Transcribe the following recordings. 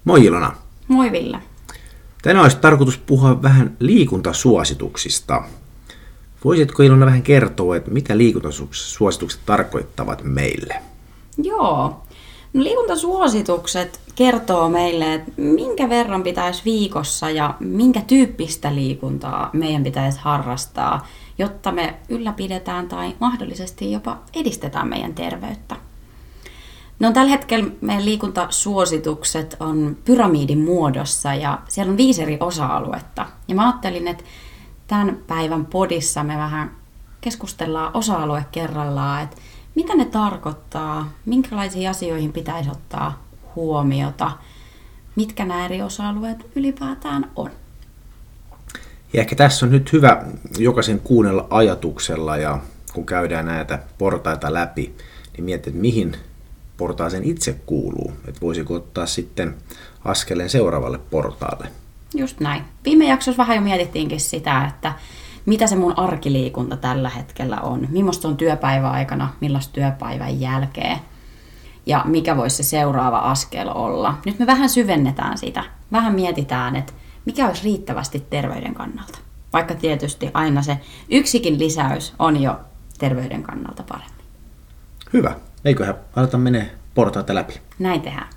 Moi Ilona. Moi Ville. Tänään olisi tarkoitus puhua vähän liikuntasuosituksista. Voisitko Ilona vähän kertoa, että mitä liikuntasuositukset tarkoittavat meille? Joo. No, liikuntasuositukset kertoo meille, että minkä verran pitäisi viikossa ja minkä tyyppistä liikuntaa meidän pitäisi harrastaa, jotta me ylläpidetään tai mahdollisesti jopa edistetään meidän terveyttä. No, tällä hetkellä meidän liikuntasuositukset on pyramidin muodossa ja siellä on 5 eri osa-aluetta. Ja mä ajattelin, että tämän päivän podissa me vähän keskustellaan osa-alue kerrallaan, että mitä ne tarkoittaa, minkälaisiin asioihin pitäisi ottaa huomiota, mitkä nämä eri osa-alueet ylipäätään on. Ja ehkä tässä on nyt hyvä jokaisen kuunnella ajatuksella ja kun käydään näitä portaita läpi, niin miettiä, että mihin portaaseen itse kuuluu. Että voisiko ottaa sitten askeleen seuraavalle portaalle. Just näin. Viime jaksossa vähän jo mietittiinkin sitä, että mitä se mun arkiliikunta tällä hetkellä on. Millaista on työpäivän aikana, millaista työpäivän jälkeen ja mikä voisi se seuraava askel olla. Nyt me vähän syvennetään sitä. Vähän mietitään, että mikä olisi riittävästi terveyden kannalta. Vaikka tietysti aina se yksikin lisäys on jo terveyden kannalta paremmin. Hyvä. Eiköhän aletaan menee portaita läpi. Näin tehdään.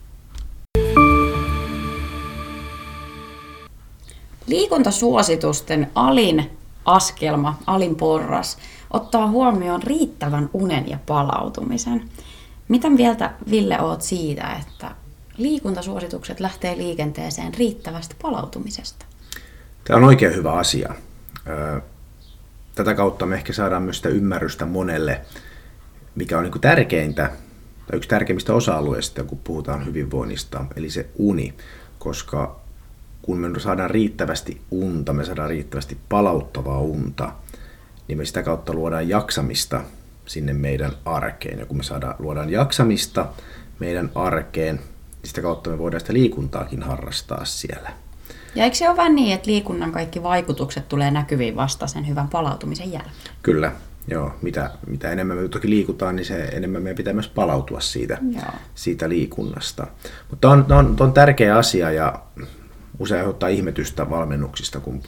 Liikuntasuositusten alin askelma, alin porras, ottaa huomioon riittävän unen ja palautumisen. Mitä mieltä, Ville, oot siitä, että liikuntasuositukset lähtee liikenteeseen riittävästä palautumisesta? Tämä on oikein hyvä asia. Tätä kautta me ehkä saadaan myös sitä ymmärrystä monelle, mikä on niin kuin tärkeintä, tai yksi tärkeimmistä osa-alueista, kun puhutaan hyvinvoinnista, eli se uni, koska kun me saadaan riittävästi unta, me saadaan riittävästi palauttavaa unta, niin me sitä kautta luodaan jaksamista sinne meidän arkeen. Ja kun me luodaan jaksamista meidän arkeen, niin sitä kautta me voidaan sitä liikuntaakin harrastaa siellä. Ja eikö se ole vähän niin, että liikunnan kaikki vaikutukset tulee näkyviin vasta sen hyvän palautumisen jälkeen? Kyllä, joo. Mitä enemmän me toki liikutaan, niin se enemmän meidän pitää myös palautua siitä liikunnasta. Mutta on tärkeä asia ja usein aiheuttaa ihmetystä valmennuksista, kun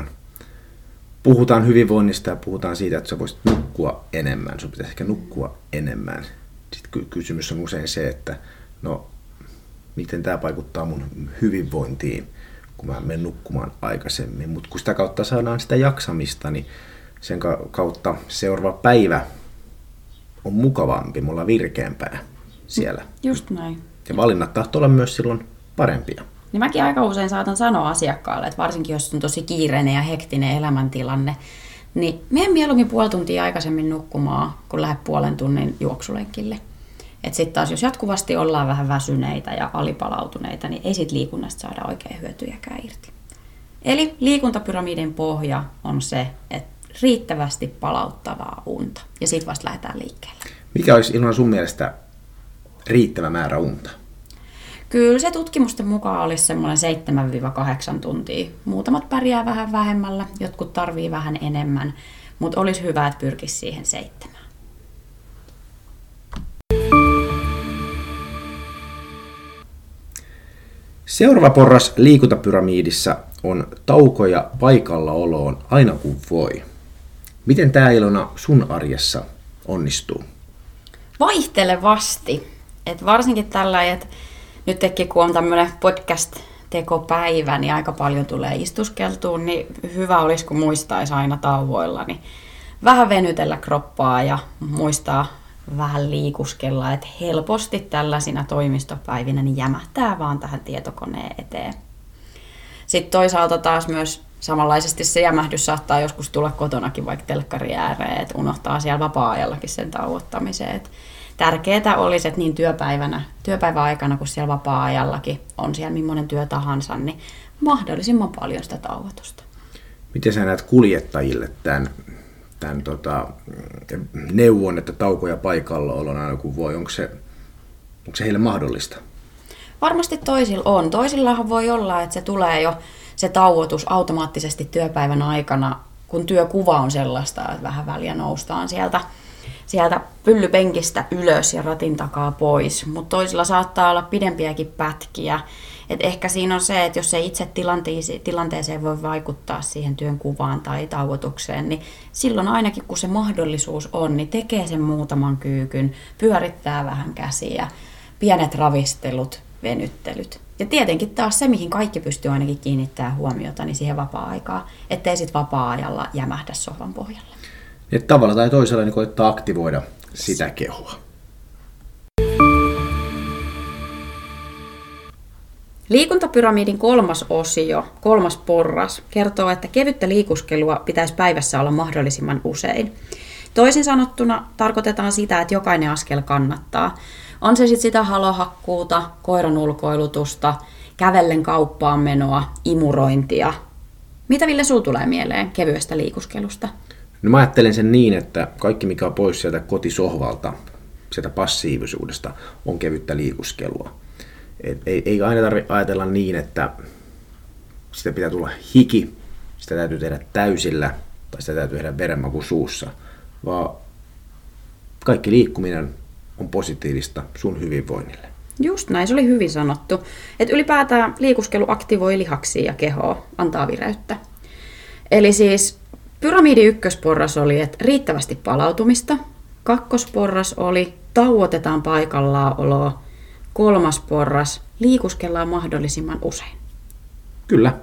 puhutaan hyvinvoinnista ja puhutaan siitä, että sä voisit nukkua enemmän. Sun pitäisi ehkä nukkua enemmän. Sitten kysymys on usein se, että no, miten tämä vaikuttaa mun hyvinvointiin, kun mä menen nukkumaan aikaisemmin. Mutta kun sitä kautta saadaan sitä jaksamista, niin sen kautta seuraava päivä on mukavampi, me ollaan virkeämpää siellä. Just näin. Ja valinnat tahtoo olla myös silloin parempia. Niin mäkin aika usein saatan sanoa asiakkaalle, että varsinkin jos on tosi kiireinen ja hektinen elämäntilanne, niin menen mieluummin puoli tuntia aikaisemmin nukkumaan, kun lähdet puolen tunnin juoksulenkille. Että sitten taas jos jatkuvasti ollaan vähän väsyneitä ja alipalautuneita, niin ei siitä liikunnasta saada oikein hyötyjäkään irti. Eli liikuntapyramidin pohja on se, että riittävästi palauttavaa unta. Ja siitä vasta lähdetään liikkeelle. Mikä olisi Ilona sun mielestä riittävä määrä unta? Kyllä se tutkimusten mukaan olisi semmoinen 7-8 tuntia. Muutamat pärjää vähän vähemmällä, jotkut tarvii vähän enemmän, mutta olisi hyvä, että pyrkisi siihen 7. Seuraava porras liikuntapyramiidissa on taukoja paikallaoloon aina kun voi. Miten tämä Ilona sun arjessa onnistuu? Vaihtelevasti. Et varsinkin tällä, että nyt kun on tämmöinen podcast-tekopäivä, niin aika paljon tulee istuskeltuun, niin hyvä olisi, kun muistaisi aina tauvoilla, niin vähän venytellä kroppaa ja muistaa vähän liikuskella, että helposti tällaisina toimistopäivinä niin jämähtää vaan tähän tietokoneen eteen. Sitten toisaalta taas myös samanlaisesti se jämähdys saattaa joskus tulla kotonakin vaikka telkkari ääreen, että unohtaa siellä vapaa-ajallakin sen tauottamiseen. Tärkeää olisi, että niin työpäivän aikana kuin siellä vapaa-ajallakin on siellä millainen työ tahansa, niin mahdollisimman paljon sitä tauotusta. Miten sä näet kuljettajille tämän neuvon, että taukoja paikallaolo on aina kun voi? Onko se heille mahdollista? Varmasti toisilla on. Toisillahan voi olla, että se tulee jo se tauotus automaattisesti työpäivän aikana, kun työkuva on sellaista, että vähän väliä noustaan sieltä sieltä pyllypenkistä ylös ja ratin takaa pois, mutta toisilla saattaa olla pidempiäkin pätkiä. Et ehkä siinä on se, että jos ei itse tilanteeseen voi vaikuttaa siihen työn kuvaan tai tauotukseen, niin silloin ainakin kun se mahdollisuus on, niin tekee sen muutaman kyykyn, pyörittää vähän käsiä, pienet ravistelut, venyttelyt. Ja tietenkin taas se, mihin kaikki pystyy ainakin kiinnittämään huomiota, niin siihen vapaa-aikaan, ettei sit vapaa-ajalla jämähdä sohvan pohjalle. Että tavalla tai toisella niin koittaa aktivoida sitä kehoa. Liikuntapyramidin 3. osio, 3. porras, kertoo, että kevyttä liikuskelua pitäisi päivässä olla mahdollisimman usein. Toisin sanottuna tarkoitetaan sitä, että jokainen askel kannattaa. On se sitten sitä halohakkuuta, koiran ulkoilutusta, kävellen kauppaan menoa, imurointia. Mitä Ville sul tulee mieleen kevyestä liikuskelusta? No mä ajattelen sen niin, että kaikki mikä on pois sieltä kotisohvalta, sieltä passiivisuudesta, on kevyttä liikuskelua. Ei aina tarvitse ajatella niin, että sitä pitää tulla hiki, sitä täytyy tehdä täysillä tai sitä täytyy tehdä verenmaku suussa, vaan kaikki liikkuminen on positiivista sun hyvinvoinnille. Just näin, se oli hyvin sanottu. Että ylipäätään liikuskelu aktivoi lihaksia ja kehoa, antaa vireyttä. Eli siis pyramidin 1. porras oli, että riittävästi palautumista. 2. porras oli tauotetaan paikallaan oloa. 3. porras, liikuskellaan mahdollisimman usein. Kyllä.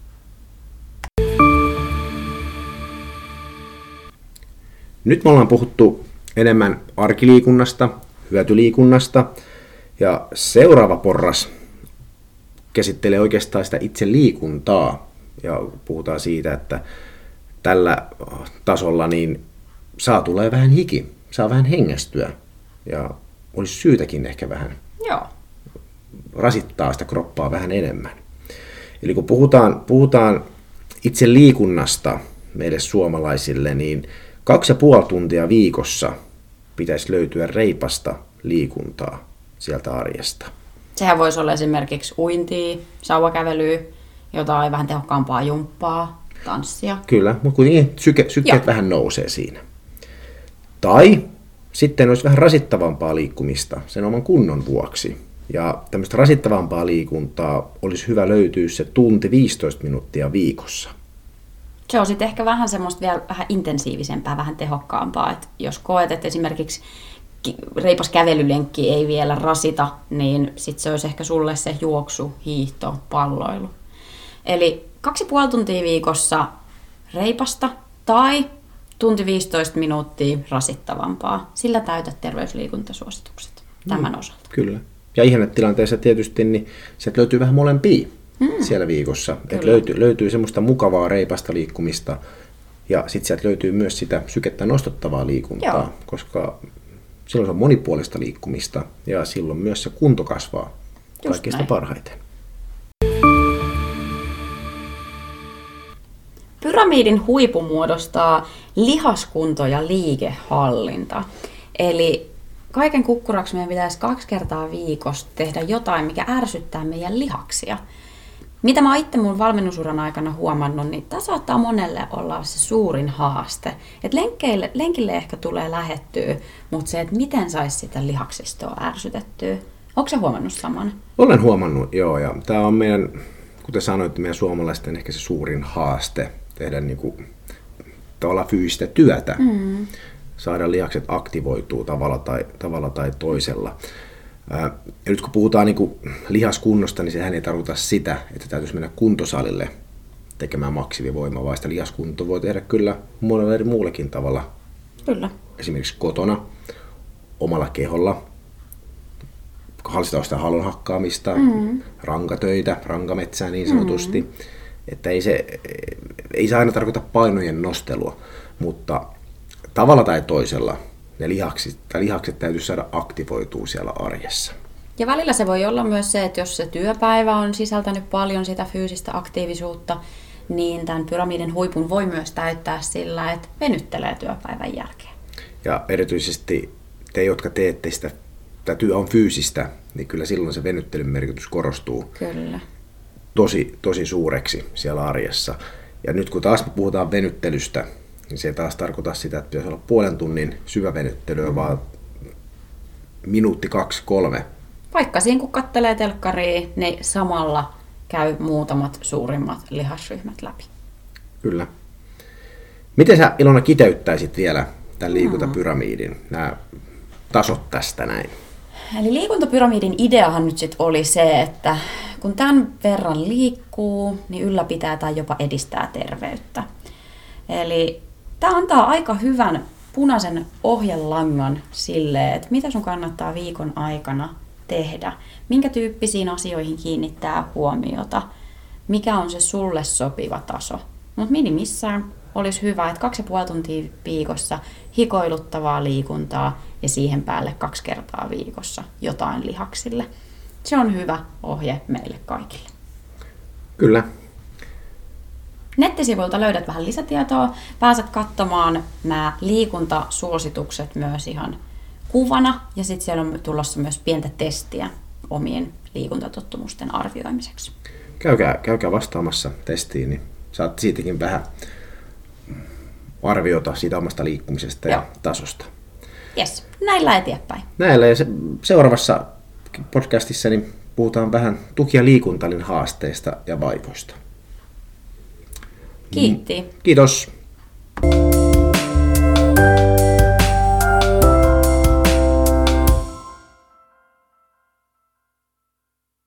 Nyt me ollaan puhuttu enemmän arkiliikunnasta, hyötyliikunnasta ja seuraava porras käsittelee oikeastaan sitä itse liikuntaa ja puhutaan siitä, että tällä tasolla niin tulee vähän hiki, saa vähän hengästyä ja olisi syytäkin ehkä vähän rasittaa sitä kroppaa vähän enemmän. Eli kun puhutaan itse liikunnasta meille suomalaisille, niin 2,5 tuntia viikossa pitäisi löytyä reipasta liikuntaa sieltä arjesta. Sehän voisi olla esimerkiksi uintia, sauvakävelyä, jotain vähän tehokkaampaa jumppaa, tanssia. Kyllä, mutta kuitenkin sykkeet vähän nousee siinä. Tai sitten olisi vähän rasittavampaa liikkumista sen oman kunnon vuoksi. Ja tämmöistä rasittavampaa liikuntaa olisi hyvä löytyä se tunti 15 minuuttia viikossa. Se on sitten ehkä vähän semmoista vielä vähän intensiivisempää, vähän tehokkaampaa. Et jos koet, että esimerkiksi reipas kävelylenkki ei vielä rasita, niin sitten se olisi ehkä sulle se juoksu, hiihto, palloilu. Eli 2,5 tuntia viikossa reipasta tai tunti 15 minuuttia rasittavampaa. Sillä täytät terveysliikuntasuositukset tämän osalta. Kyllä. Ja ihannetilanteessa tietysti niin sieltä löytyy vähän molempia siellä viikossa. Et löytyy semmoista mukavaa reipasta liikkumista ja sitten sieltä löytyy myös sitä sykettä nostattavaa liikuntaa, koska silloin se on monipuolista liikkumista ja silloin myös se kunto kasvaa kaikista parhaiten. Pyramidin huipun muodostaa lihaskunto ja liikehallinta. Eli kaiken kukkuraksi meidän pitäisi 2 kertaa viikossa tehdä jotain, mikä ärsyttää meidän lihaksia. Mitä mä oon itse mun valmennusuran aikana huomannut, niin tämä saattaa monelle olla se suurin haaste. Et lenkille ehkä tulee lähettyä, mutta se, että miten saisi sitä lihaksistoa ärsytettyä. Onko sä huomannut saman? Olen huomannut, joo. Ja tämä on meidän, kuten sanoitte, meidän suomalaisten ehkä se suurin haaste tehdä niinku tavallaan fyysistä työtä. Saada lihakset aktivoituu tavalla tai toisella. Ja nyt kun puhutaan niin lihaskunnosta, niin sehän ei tarkoita sitä, että täytyisi mennä kuntosalille tekemään maksimivoimaa, vaan sitä lihaskuntoa voi tehdä kyllä monella eri muullekin tavalla. Kyllä. Esimerkiksi kotona, omalla keholla, sitä halon hakkaamista, rankatöitä, rankametsää niin sanotusti. Että ei se aina tarkoita painojen nostelua, mutta tavalla tai toisella ne lihakset täytyy saada aktivoitua siellä arjessa. Ja välillä se voi olla myös se, että jos se työpäivä on sisältänyt paljon sitä fyysistä aktiivisuutta, niin tämän pyramidin huipun voi myös täyttää sillä, että venyttelee työpäivän jälkeen. Ja erityisesti te, jotka teette sitä, tämä työ on fyysistä, niin kyllä silloin se venyttelyn merkitys korostuu kyllä tosi suureksi siellä arjessa. Ja nyt kun taas me puhutaan venyttelystä, niin se ei taas tarkoita sitä, että pitäisi olla puolen tunnin syvävenyttelyä, vaan minuutti 2-3. Vaikka siinä kun kattelee telkkaria, niin samalla käy muutamat suurimmat lihasryhmät läpi. Kyllä. Miten sä, Ilona, kiteyttäisit vielä tämän liikuntapyramiidin, nämä tasot tästä näin? Eli liikuntapyramidin ideahan nyt sit oli se, että kun tämän verran liikkuu, niin ylläpitää tai jopa edistää terveyttä. Eli tämä antaa aika hyvän punaisen ohjelangan sille, että mitä sun kannattaa viikon aikana tehdä, minkä tyyppisiin asioihin kiinnittää huomiota, mikä on se sulle sopiva taso. Mutta minimissään olisi hyvä, että 2,5 tuntia viikossa hikoiluttavaa liikuntaa ja siihen päälle 2 kertaa viikossa jotain lihaksille. Se on hyvä ohje meille kaikille. Kyllä. Nettisivuilta löydät vähän lisätietoa. Pääset katsomaan nämä liikuntasuositukset myös ihan kuvana. Ja sitten siellä on tulossa myös pientä testiä omien liikuntatottumusten arvioimiseksi. Käykää vastaamassa testiin, niin saatte siitäkin vähän arviota siitä omasta liikkumisesta ja tasosta. Jes, näillä eteenpäin. Näillä ja seuraavassa podcastissa niin puhutaan vähän tuki- ja liikuntalin haasteista ja vaivoista. Kiitti. Kiitos.